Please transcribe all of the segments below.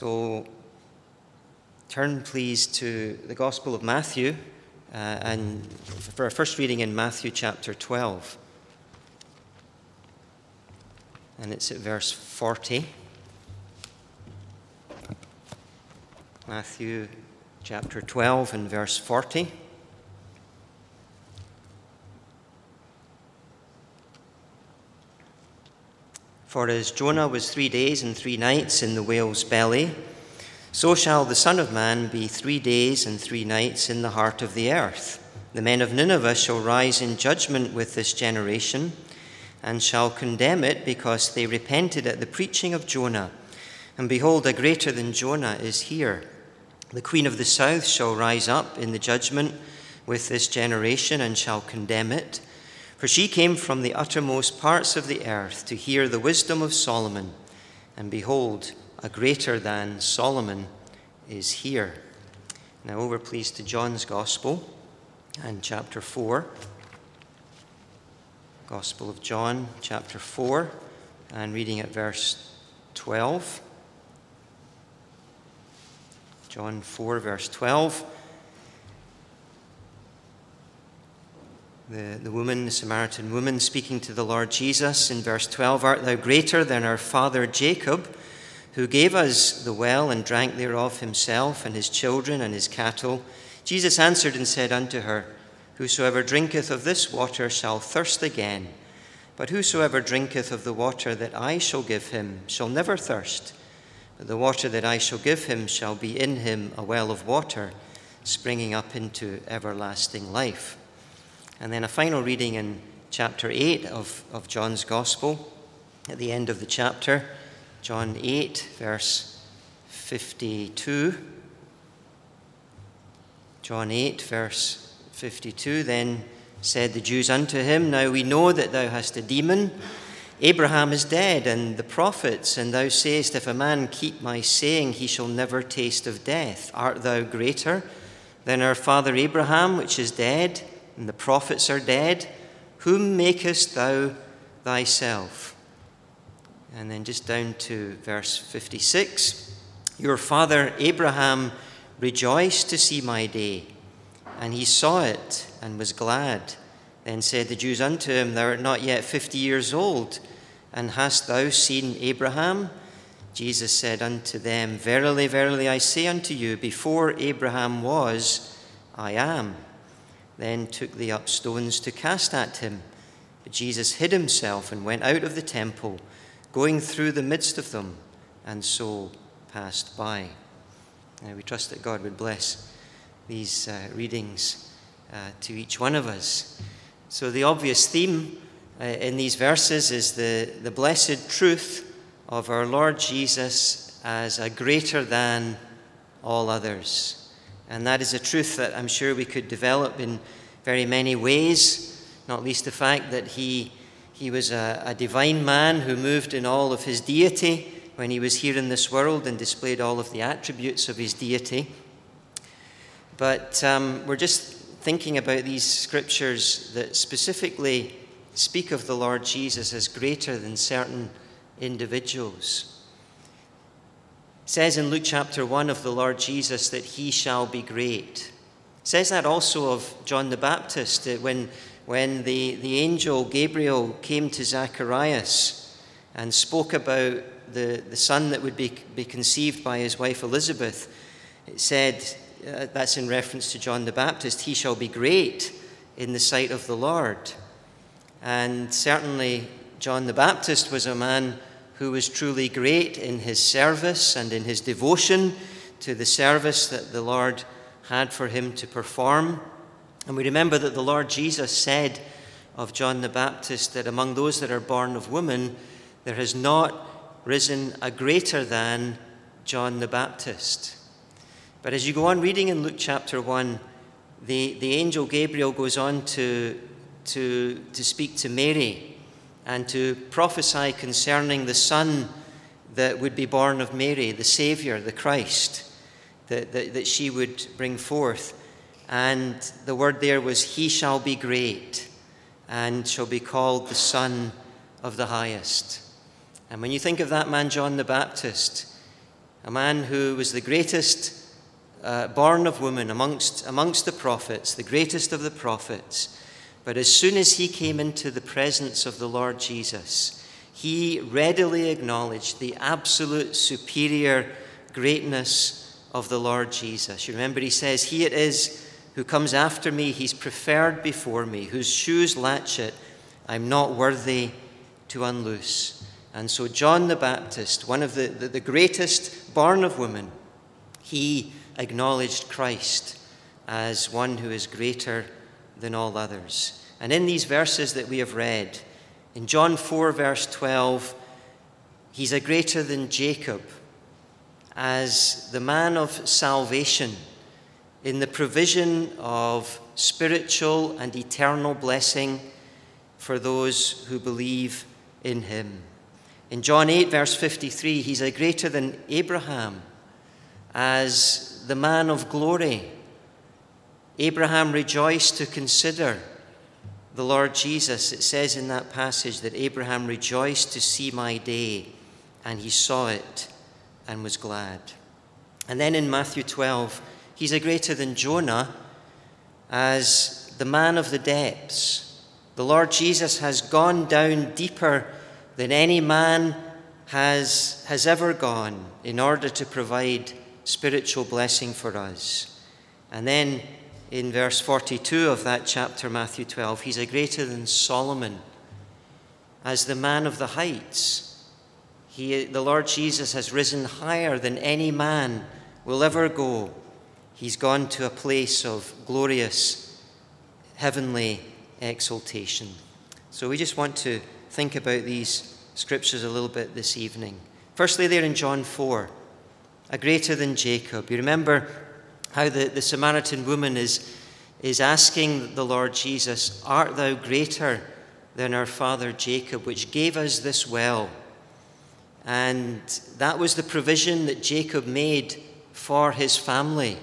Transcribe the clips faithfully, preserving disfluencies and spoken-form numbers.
So turn please to the Gospel of Matthew uh, and for our first reading in Matthew chapter twelve. And it's at verse forty. Matthew chapter twelve and verse forty. For as Jonah was three days and three nights in the whale's belly, so shall the Son of Man be three days and three nights in the heart of the earth. The men of Nineveh shall rise in judgment with this generation, and shall condemn it, because they repented at the preaching of Jonah. And behold, a greater than Jonah is here. The queen of the south shall rise up in the judgment with this generation, and shall condemn it. For she came from the uttermost parts of the earth to hear the wisdom of Solomon. And behold, a greater than Solomon is here. Now over, please, to John's Gospel and chapter four. Gospel of John, chapter four, and reading at verse twelve. John four, verse twelve. The, the woman, the Samaritan woman, speaking to the Lord Jesus in verse twelve, "Art thou greater than our father Jacob, who gave us the well and drank thereof himself and his children and his cattle?" Jesus answered and said unto her, "Whosoever drinketh of this water shall thirst again. But whosoever drinketh of the water that I shall give him shall never thirst. But the water that I shall give him shall be in him a well of water, springing up into everlasting life." And then a final reading in chapter eight of, of John's Gospel, at the end of the chapter, John eight, verse fifty-two. John eight, verse fifty-two. "Then said the Jews unto him, Now we know that thou hast a demon. Abraham is dead, and the prophets, and thou sayest, If a man keep my saying, he shall never taste of death. Art thou greater than our father Abraham, which is dead, and the prophets are dead? Whom makest thou thyself?" And then just down to verse fifty-six. "Your father Abraham rejoiced to see my day, and he saw it and was glad. Then said the Jews unto him, Thou art not yet fifty years old, and hast thou seen Abraham? Jesus said unto them, Verily, verily, I say unto you, before Abraham was, I am. Then took they up stones to cast at him. But Jesus hid himself and went out of the temple, going through the midst of them, and so passed by." Now we trust that God would bless these uh, readings uh, to each one of us. So the obvious theme uh, in these verses is the, the blessed truth of our Lord Jesus as a greater than all others. And that is a truth that I'm sure we could develop in very many ways, not least the fact that he, he was a, a divine man who moved in all of his deity when he was here in this world and displayed all of the attributes of his deity. But um, we're just thinking about these scriptures that specifically speak of the Lord Jesus as greater than certain individuals. It says in Luke chapter one of the Lord Jesus that he shall be great. It says that also of John the Baptist, that when, when the, the angel Gabriel came to Zacharias and spoke about the, the son that would be, be conceived by his wife Elizabeth, it said, uh, that's in reference to John the Baptist, he shall be great in the sight of the Lord. And certainly John the Baptist was a man who was truly great in his service and in his devotion to the service that the Lord had for him to perform. And we remember that the Lord Jesus said of John the Baptist that among those that are born of woman, there has not risen a greater than John the Baptist. But as you go on reading in Luke chapter one, the, the angel Gabriel goes on to, to, to speak to Mary and to prophesy concerning the Son that would be born of Mary, the Savior, the Christ, that, that, that she would bring forth. And the word there was, he shall be great and shall be called the Son of the Highest. And when you think of that man, John the Baptist, a man who was the greatest uh, born of woman amongst, amongst the prophets, the greatest of the prophets. But as soon as he came into the presence of the Lord Jesus, he readily acknowledged the absolute superior greatness of the Lord Jesus. You remember he says, "He it is who comes after me, he's preferred before me, whose shoes latchet I'm not worthy to unloose." And so John the Baptist, one of the, the, the greatest born of woman, he acknowledged Christ as one who is greater than all others. And in these verses that we have read, in John four, verse twelve, he's a greater than Jacob as the man of salvation in the provision of spiritual and eternal blessing for those who believe in him. In John eight, verse fifty-three, he's a greater than Abraham as the man of glory. Abraham rejoiced to consider the Lord Jesus. It says in that passage that Abraham rejoiced to see my day, and he saw it and was glad. And then in Matthew twelve, he's a greater than Jonah as the man of the depths. The Lord Jesus has gone down deeper than any man has, has ever gone in order to provide spiritual blessing for us. And then in verse forty-two of that chapter, Matthew twelve, he's a greater than Solomon as the man of the heights. He, the Lord Jesus has risen higher than any man will ever go. He's gone to a place of glorious heavenly exaltation. So we just want to think about these scriptures a little bit this evening. Firstly, there in John four, a greater than Jacob. You remember how the, the Samaritan woman is, is asking the Lord Jesus, "Art thou greater than our father Jacob, which gave us this well?" And that was the provision that Jacob made for his family.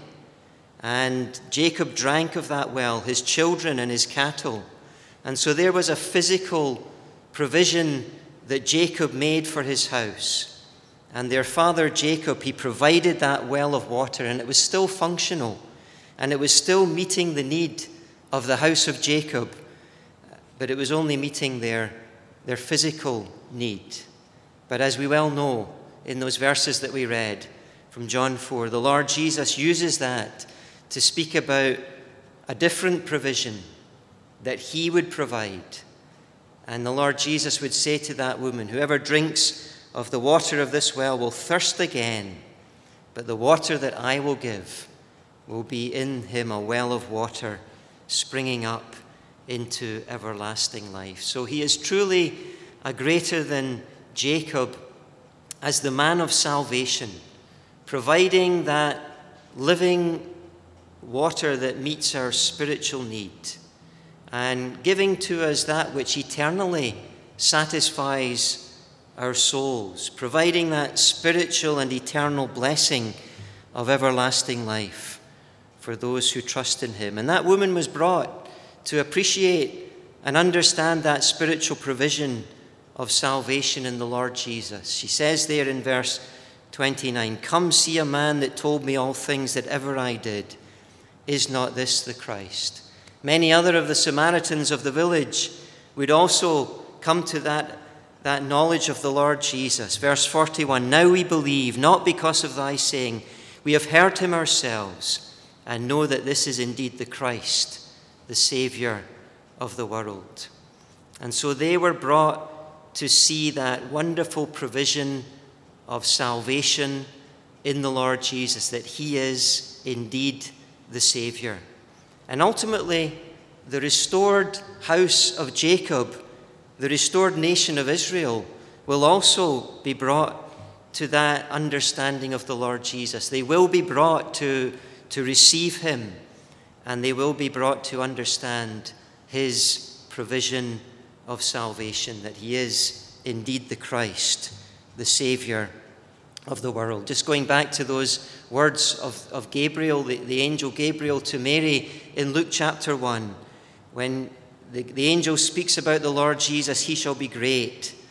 And Jacob drank of that well, his children and his cattle. And so there was a physical provision that Jacob made for his house. And their father Jacob, he provided that well of water, and it was still functional. And it was still meeting the need of the house of Jacob. But it was only meeting their, their physical need. But as we well know, in those verses that we read from John four, the Lord Jesus uses that to speak about a different provision that he would provide. And the Lord Jesus would say to that woman, "Whoever drinks of the water of this well will thirst again, but the water that I will give will be in him a well of water springing up into everlasting life." So he is truly a greater than Jacob as the man of salvation, providing that living water that meets our spiritual need and giving to us that which eternally satisfies our souls, providing that spiritual and eternal blessing of everlasting life for those who trust in him. And that woman was brought to appreciate and understand that spiritual provision of salvation in the Lord Jesus. She says there in verse twenty-nine, "Come see a man that told me all things that ever I did. Is not this the Christ?" Many other of the Samaritans of the village would also come to that, that knowledge of the Lord Jesus. Verse forty-one, "Now we believe, not because of thy saying. We have heard him ourselves and know that this is indeed the Christ, the Savior of the world." And so they were brought to see that wonderful provision of salvation in the Lord Jesus, that he is indeed the Savior. And ultimately, the restored house of Jacob, the restored nation of Israel, will also be brought to that understanding of the Lord Jesus. They will be brought to, to receive him, and they will be brought to understand his provision of salvation, that he is indeed the Christ, the Savior of the world. Just going back to those words of, of Gabriel, the, the angel Gabriel to Mary in Luke chapter one, when the, the angel speaks about the Lord Jesus, he shall be great,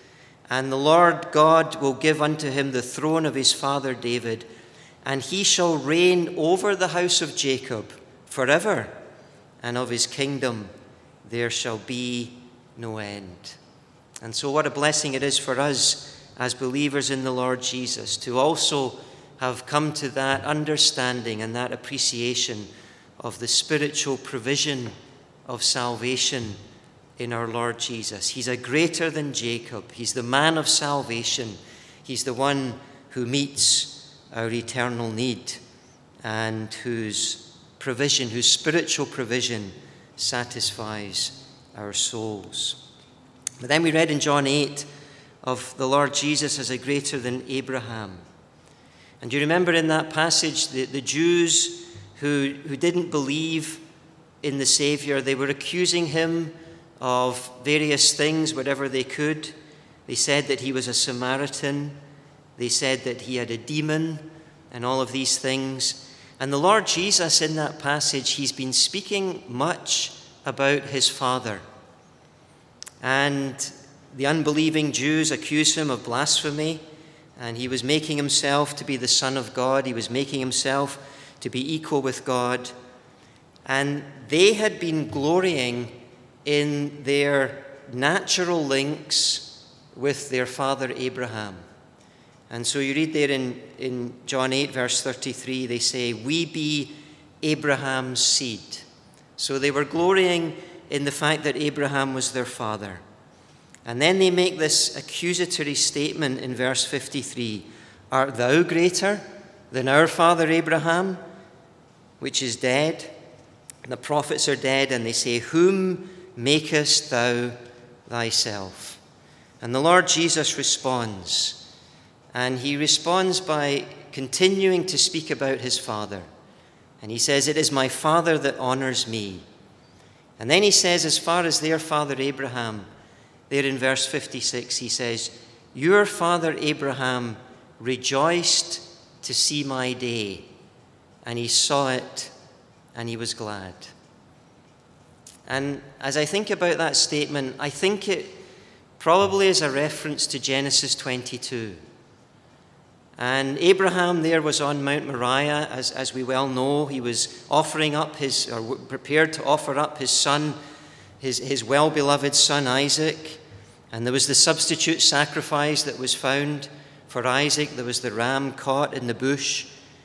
And the Lord God will give unto him the throne of his father David, and he shall reign over the house of Jacob forever, and of his kingdom there shall be no end. And so what a blessing it is for us as believers in the Lord Jesus to also have come to that understanding and that appreciation of the spiritual provision of salvation in our Lord Jesus. He's a greater than Jacob. He's the man of salvation. He's the one who meets our eternal need and whose provision, whose spiritual provision satisfies our souls. But then we read in John eight of the Lord Jesus as a greater than Abraham. And you remember in that passage, the, the Jews who, who didn't believe in the Savior, they were accusing him of various things, whatever they could. They said that he was a Samaritan. They said that he had a demon and all of these things. And the Lord Jesus in that passage, he's been speaking much about his Father. And the unbelieving Jews accused him of blasphemy, and he was making himself to be the Son of God. He was making himself to be equal with God. And they had been glorying in their natural links with their father Abraham. And so you read there in, in John eight, verse thirty-three, they say, "We be Abraham's seed." So they were glorying in the fact that Abraham was their father. And then they make this accusatory statement in verse fifty-three, "Art thou greater than our father Abraham, which is dead? And the prophets are dead." And they say, "Whom makest thou thyself?" And the Lord Jesus responds. And he responds by continuing to speak about his Father. And he says, "It is my Father that honors me." And then he says, as far as their father Abraham, there in verse fifty-six, he says, "Your father Abraham rejoiced to see my day, and he saw it, and he was glad." And as I think about that statement, I think it probably is a reference to Genesis twenty-two. And Abraham there was on Mount Moriah, as, as we well know. He was offering up his, or prepared to offer up his son, his, his well-beloved son Isaac. And there was the substitute sacrifice that was found for Isaac. There was the ram caught in the bush.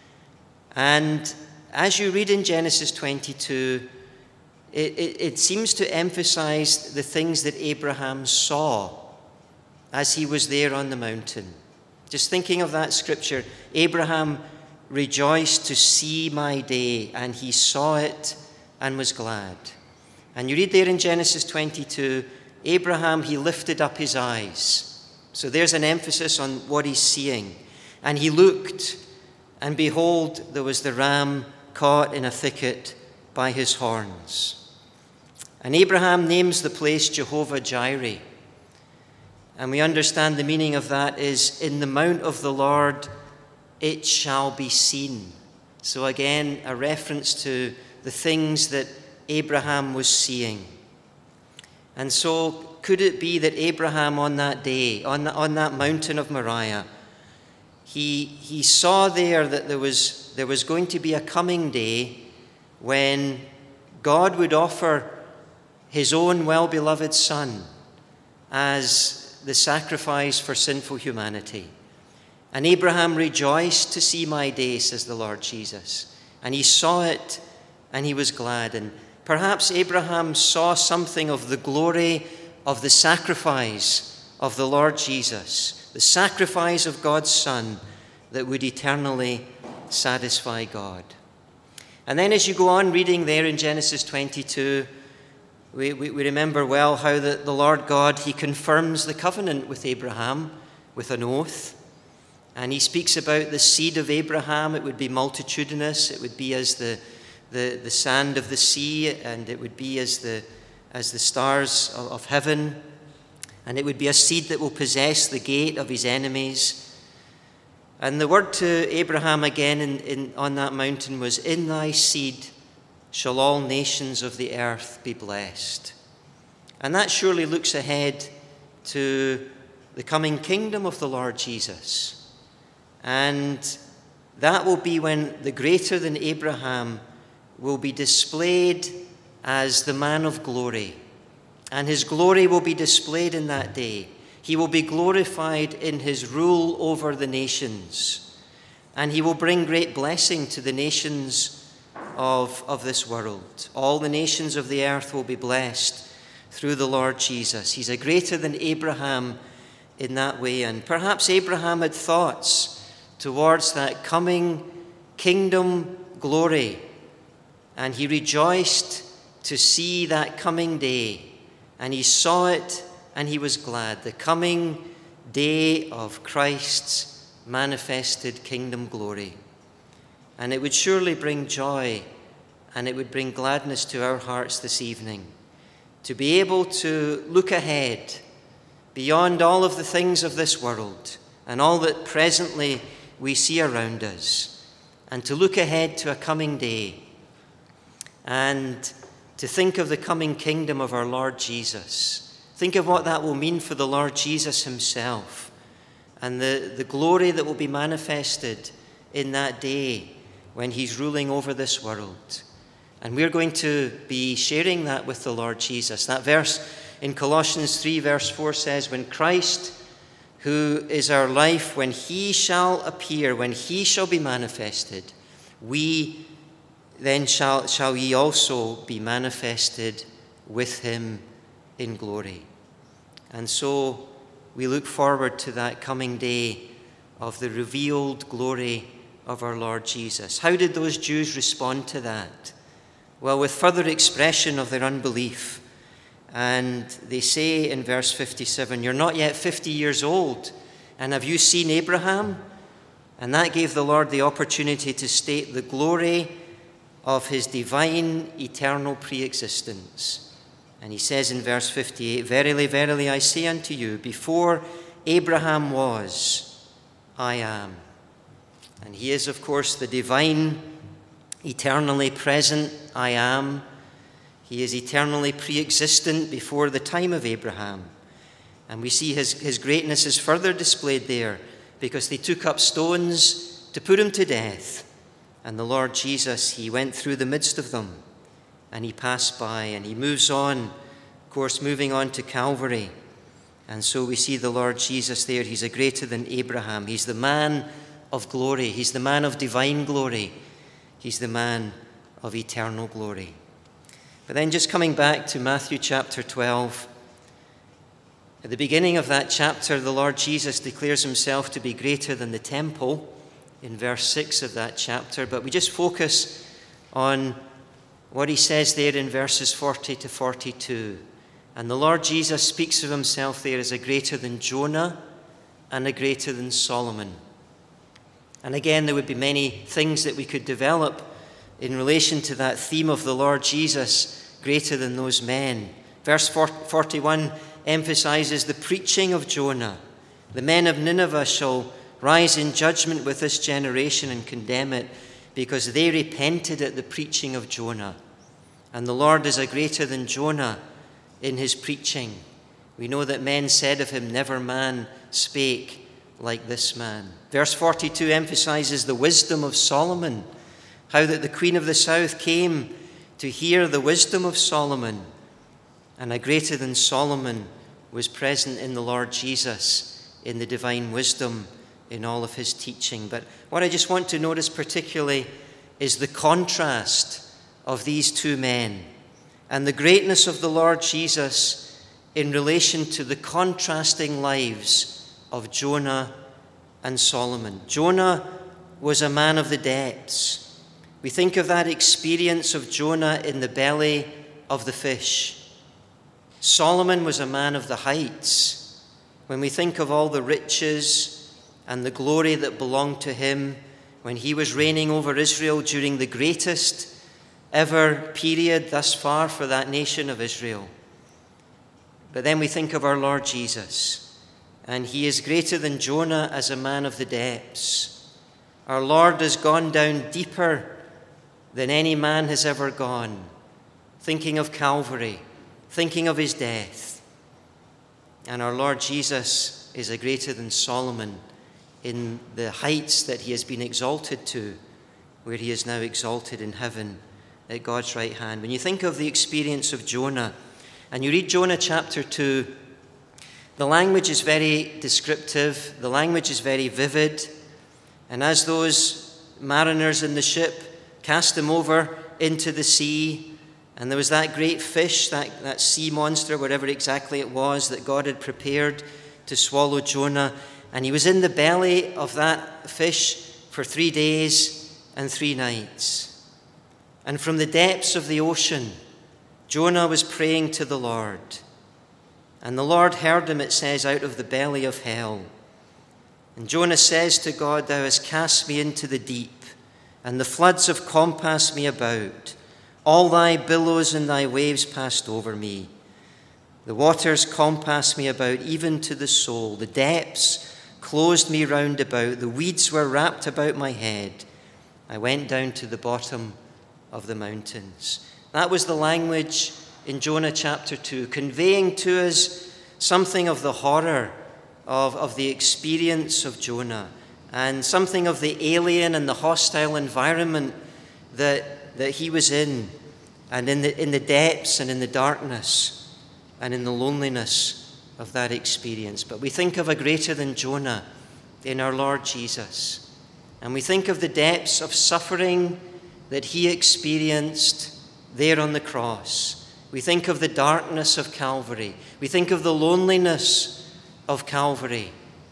And as you read in Genesis twenty-two, it, it, it seems to emphasize the things that Abraham saw as he was there on the mountain. Just thinking of that scripture, Abraham rejoiced to see my day, and he saw it and was glad. And you read there in Genesis twenty-two, Abraham, he lifted up his eyes. So there's an emphasis on what he's seeing. And he looked, and behold, there was the ram caught in a thicket by his horns. And Abraham names the place Jehovah Jireh. And we understand the meaning of that is, in the mount of the Lord it shall be seen. So again, a reference to the things that Abraham was seeing. And so could it be that Abraham on that day, on, the, on that mountain of Moriah, he, he saw there that there was, there was going to be a coming day when God would offer his own well-beloved Son as the sacrifice for sinful humanity. And Abraham rejoiced to see my day, says the Lord Jesus. And he saw it, and he was glad. And perhaps Abraham saw something of the glory of the sacrifice of the Lord Jesus, the sacrifice of God's Son that would eternally satisfy God. And then as you go on reading there in Genesis twenty-two, We, we, we remember well how the, the Lord God, he confirms the covenant with Abraham with an oath. And he speaks about the seed of Abraham. It would be multitudinous. It would be as the, the, the sand of the sea, and it would be as the, as the stars of, of heaven. And it would be a seed that will possess the gate of his enemies. And the word to Abraham again in, in, on that mountain was, "In thy seed shall all nations of the earth be blessed." And that surely looks ahead to the coming kingdom of the Lord Jesus. And that will be when the greater than Abraham will be displayed as the man of glory. And his glory will be displayed in that day. He will be glorified in his rule over the nations. And he will bring great blessing to the nations of, of this world. All the nations of the earth will be blessed through the Lord Jesus. He's a greater than Abraham in that way. And perhaps Abraham had thoughts towards that coming kingdom glory. And he rejoiced to see that coming day. And he saw it and he was glad. The coming day of Christ's manifested kingdom glory. And it would surely bring joy and it would bring gladness to our hearts this evening to be able to look ahead beyond all of the things of this world and all that presently we see around us, and to look ahead to a coming day and to think of the coming kingdom of our Lord Jesus. Think of what that will mean for the Lord Jesus himself and the, the glory that will be manifested in that day when he's ruling over this world. And we're going to be sharing that with the Lord Jesus. That verse in Colossians three, verse four says, when Christ, who is our life, when he shall appear, when he shall be manifested, we then shall, shall ye also be manifested with him in glory. And so we look forward to that coming day of the revealed glory of our Lord Jesus. How did those Jews respond to that? Well, with further expression of their unbelief. And they say in verse fifty-seven, you're not yet fifty years old, and have you seen Abraham? And that gave the Lord the opportunity to state the glory of his divine eternal pre-existence. And he says in verse fifty-eight, verily, verily, I say unto you, before Abraham was, I am. And he is, of course, the divine, eternally present I am. He is eternally pre-existent before the time of Abraham. And we see his, his greatness is further displayed there because they took up stones to put him to death. And the Lord Jesus, he went through the midst of them and he passed by and he moves on, of course, moving on to Calvary. And so we see the Lord Jesus there. He's a greater than Abraham. He's the man of glory. He's the man of divine glory. He's the man of eternal glory. But then just coming back to Matthew chapter twelve, at the beginning of that chapter, the Lord Jesus declares himself to be greater than the temple in verse six of that chapter. But we just focus on what he says there in verses forty to forty-two. And the Lord Jesus speaks of himself there as a greater than Jonah and a greater than Solomon. And again, there would be many things that we could develop in relation to that theme of the Lord Jesus, greater than those men. Verse forty-one emphasizes the preaching of Jonah. The men of Nineveh shall rise in judgment with this generation and condemn it, because they repented at the preaching of Jonah. And the Lord is a greater than Jonah in his preaching. We know that men said of him, never man spake like this man. Verse forty-two emphasizes the wisdom of Solomon, how that the queen of the south came to hear the wisdom of Solomon, and a greater than Solomon was present in the Lord Jesus in the divine wisdom in all of his teaching. But what I just want to notice particularly is the contrast of these two men and the greatness of the Lord Jesus in relation to the contrasting lives of Jonah and Solomon. Jonah was a man of the depths. We think of that experience of Jonah in the belly of the fish. Solomon was a man of the heights. When we think of all the riches and the glory that belonged to him when he was reigning over Israel during the greatest ever period thus far for that nation of Israel. But then we think of our Lord Jesus, and he is greater than Jonah as a man of the depths. Our Lord has gone down deeper than any man has ever gone, thinking of Calvary, thinking of his death. And our Lord Jesus is a greater than Solomon in the heights that he has been exalted to, where he is now exalted in heaven at God's right hand. When you think of the experience of Jonah, and you read Jonah chapter two, the language is very descriptive, the language is very vivid, and as those mariners in the ship cast him over into the sea, and there was that great fish, that, that sea monster, whatever exactly it was, that God had prepared to swallow Jonah. And he was in the belly of that fish for three days and three nights. And from the depths of the ocean, Jonah was praying to the Lord. And the Lord heard him, it says, out of the belly of hell. And Jonah says to God, "Thou hast cast me into the deep, and the floods have compassed me about. All thy billows and thy waves passed over me. The waters compassed me about, even to the soul. The depths closed me round about. The weeds were wrapped about my head. I went down to the bottom of the mountains." That was the language in Jonah chapter two, conveying to us something of the horror of, of the experience of Jonah, and something of the alien and the hostile environment that that he was in, and in the in the depths and in the darkness and in the loneliness of that experience. But we think of a greater than Jonah in our Lord Jesus. And we think of the depths of suffering that he experienced there on the cross. We think of the darkness of Calvary. We think of the loneliness of Calvary.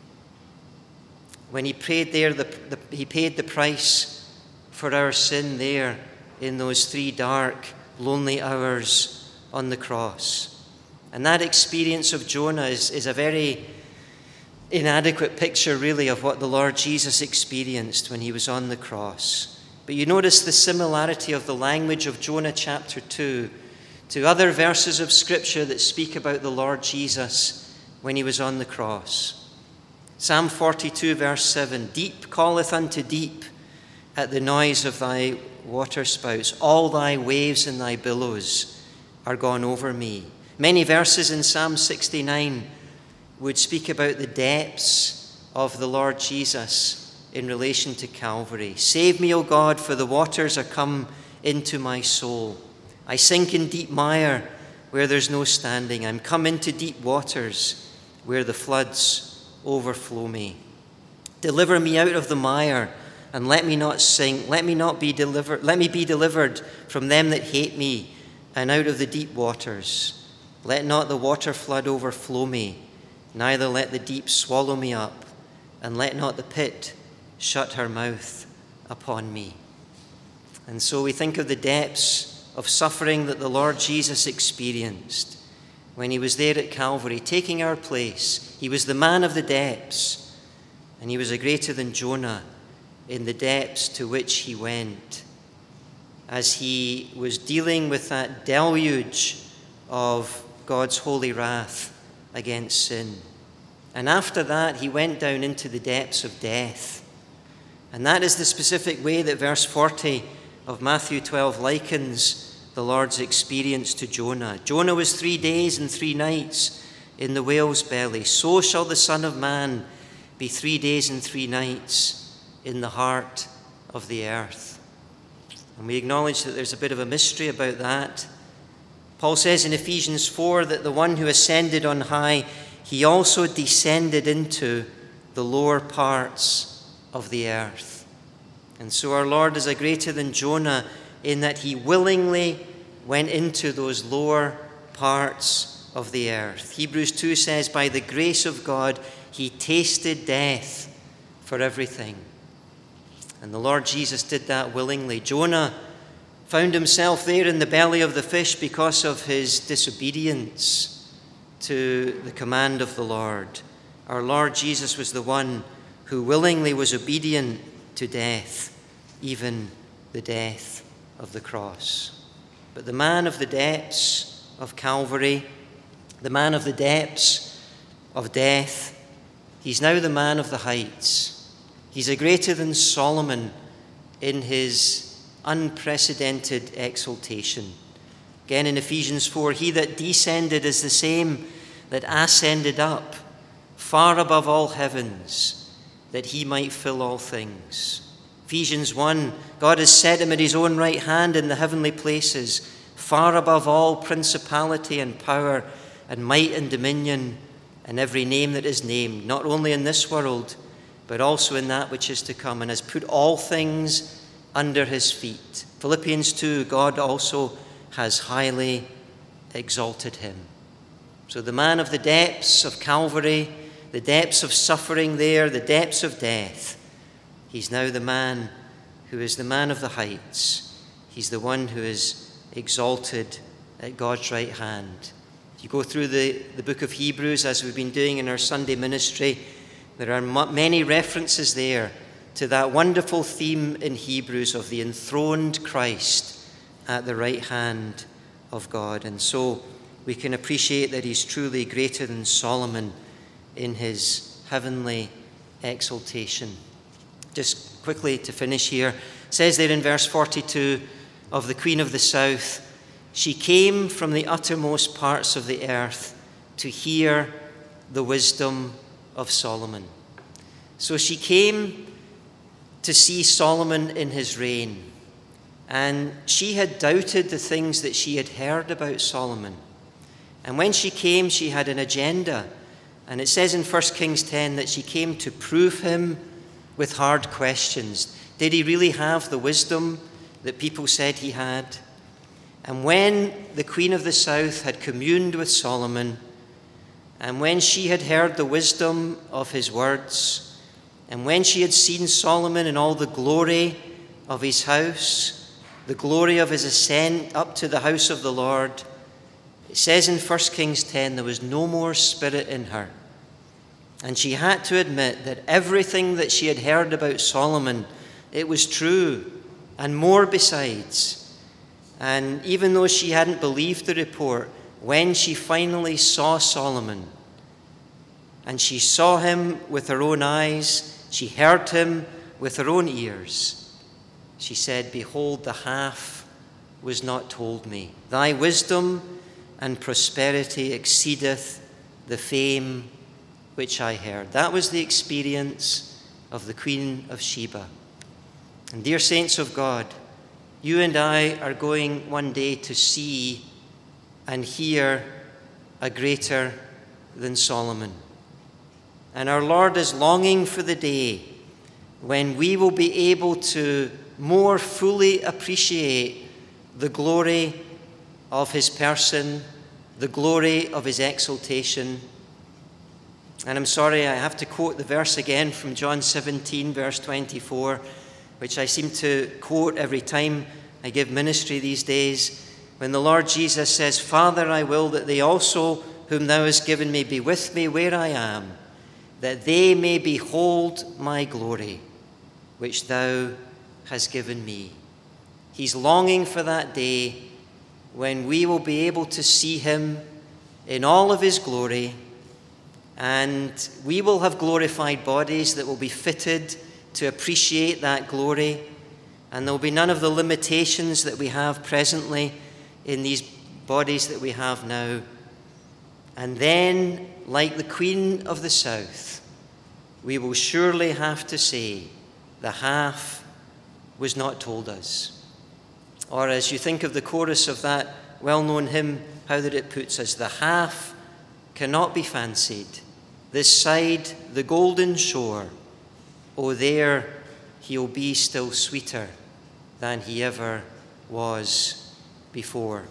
When he prayed there, the, the, he paid the price for our sin there in those three dark, lonely hours on the cross. And that experience of Jonah is, is a very inadequate picture, really, of what the Lord Jesus experienced when he was on the cross. But you notice the similarity of the language of Jonah chapter two to other verses of Scripture that speak about the Lord Jesus when he was on the cross. Psalm forty-two, verse seven, "Deep calleth unto deep at the noise of thy waterspouts. All thy waves and thy billows are gone over me." Many verses in Psalm sixty-nine would speak about the depths of the Lord Jesus in relation to Calvary. "Save me, O God, for the waters are come into my soul. I sink in deep mire where there's no standing. I'm come into deep waters where the floods overflow me. Deliver me out of the mire, and let me not sink. Let me not be delivered. Let me be delivered from them that hate me, and out of the deep waters. Let not the water flood overflow me, neither let the deep swallow me up, and let not the pit shut her mouth upon me." And so we think of the depths of suffering that the Lord Jesus experienced when he was there at Calvary, taking our place. He was the man of the depths, and he was a greater than Jonah in the depths to which he went, as he was dealing with that deluge of God's holy wrath against sin. And after that, he went down into the depths of death. And that is the specific way that verse forty of Matthew twelve likens the Lord's experience to Jonah. Jonah was three days and three nights in the whale's belly. So shall the Son of Man be three days and three nights in the heart of the earth. And we acknowledge that there's a bit of a mystery about that. Paul says in Ephesians four that the one who ascended on high, he also descended into the lower parts of the earth. And so our Lord is a greater than Jonah in that he willingly went into those lower parts of the earth. Hebrews two says, "By the grace of God, he tasted death for everything." And the Lord Jesus did that willingly. Jonah found himself there in the belly of the fish because of his disobedience to the command of the Lord. Our Lord Jesus was the one who willingly was obedient to death, even the death of the cross. But the man of the depths of Calvary, the man of the depths of death, he's now the man of the heights. He's a greater than Solomon in his unprecedented exaltation. Again in Ephesians four, "He that descended is the same that ascended up far above all heavens, that he might fill all things. Ephesians one, God has set him at his own right hand in the heavenly places, far above all principality and power and might and dominion and every name that is named, not only in this world, but also in that which is to come, and has put all things under his feet. Philippians two, God also has highly exalted him. So the man of the depths of Calvary, the depths of suffering there, the depths of death, he's now the man who is the man of the heights. He's the one who is exalted at God's right hand. If you go through the, the book of Hebrews, as we've been doing in our Sunday ministry, there are many references there to that wonderful theme in Hebrews of the enthroned Christ at the right hand of God. And so we can appreciate that he's truly greater than Solomon in his heavenly exaltation. Just quickly to finish here, it says there in verse forty-two of the Queen of the South, she came from the uttermost parts of the earth to hear the wisdom of Solomon. So she came to see Solomon in his reign, and she had doubted the things that she had heard about Solomon. And when she came, she had an agenda, and it says in First Kings ten that she came to prove him with hard questions. Did he really have the wisdom that people said he had? And when the Queen of the South had communed with Solomon, and when she had heard the wisdom of his words, and when she had seen Solomon in all the glory of his house, the glory of his ascent up to the house of the Lord, it says in First Kings ten, there was no more spirit in her. And she had to admit that everything that she had heard about Solomon, it was true, and more besides. And even though she hadn't believed the report, when she finally saw Solomon, and she saw him with her own eyes, she heard him with her own ears, she said, "Behold, the half was not told me. Thy wisdom and prosperity exceedeth the fame which I heard." That was the experience of the Queen of Sheba. And dear saints of God, you and I are going one day to see and hear a greater than Solomon. And our Lord is longing for the day when we will be able to more fully appreciate the glory of his person, the glory of his exaltation. And I'm sorry, I have to quote the verse again from John seventeen, verse twenty-four, which I seem to quote every time I give ministry these days, when the Lord Jesus says, "Father, I will that they also, whom thou hast given me, be with me where I am, that they may behold my glory, which thou hast given me." He's longing for that day when we will be able to see him in all of his glory, and we will have glorified bodies that will be fitted to appreciate that glory, and there will be none of the limitations that we have presently in these bodies that we have now. And then, like the Queen of the South, we will surely have to say, "The half was not told us." Or as you think of the chorus of that well-known hymn, how that it puts us, "The half cannot be fancied, this side the golden shore. Oh, there he'll be still sweeter than he ever was before."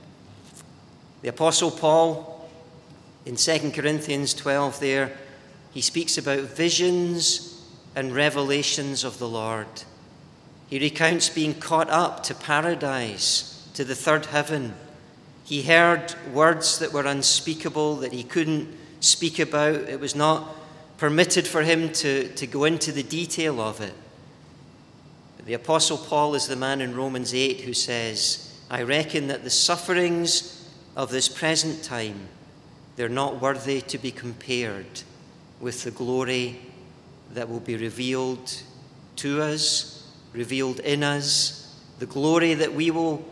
The Apostle Paul, in Second Corinthians twelve there, he speaks about visions and revelations of the Lord. He recounts being caught up to paradise, to the third heaven. He heard words that were unspeakable, that he couldn't speak about. It was not permitted for him to, to go into the detail of it. But the Apostle Paul is the man in Romans eight who says, "I reckon that the sufferings of this present time, they're not worthy to be compared with the glory that will be revealed to us, revealed in us, the glory that we will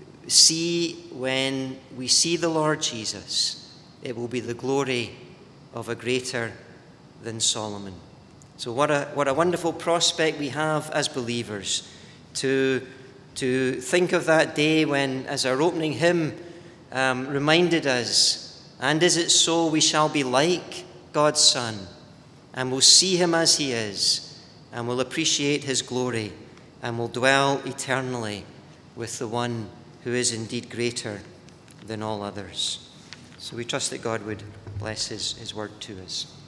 see when we see the Lord Jesus. It will be the glory of a greater than Solomon. So what a what a wonderful prospect we have as believers to, to think of that day when, as our opening hymn um, reminded us, and is it so we shall be like God's Son, and will see him as he is, and will appreciate his glory, and will dwell eternally with the one who is indeed greater than all others. So we trust that God would bless his, his word to us.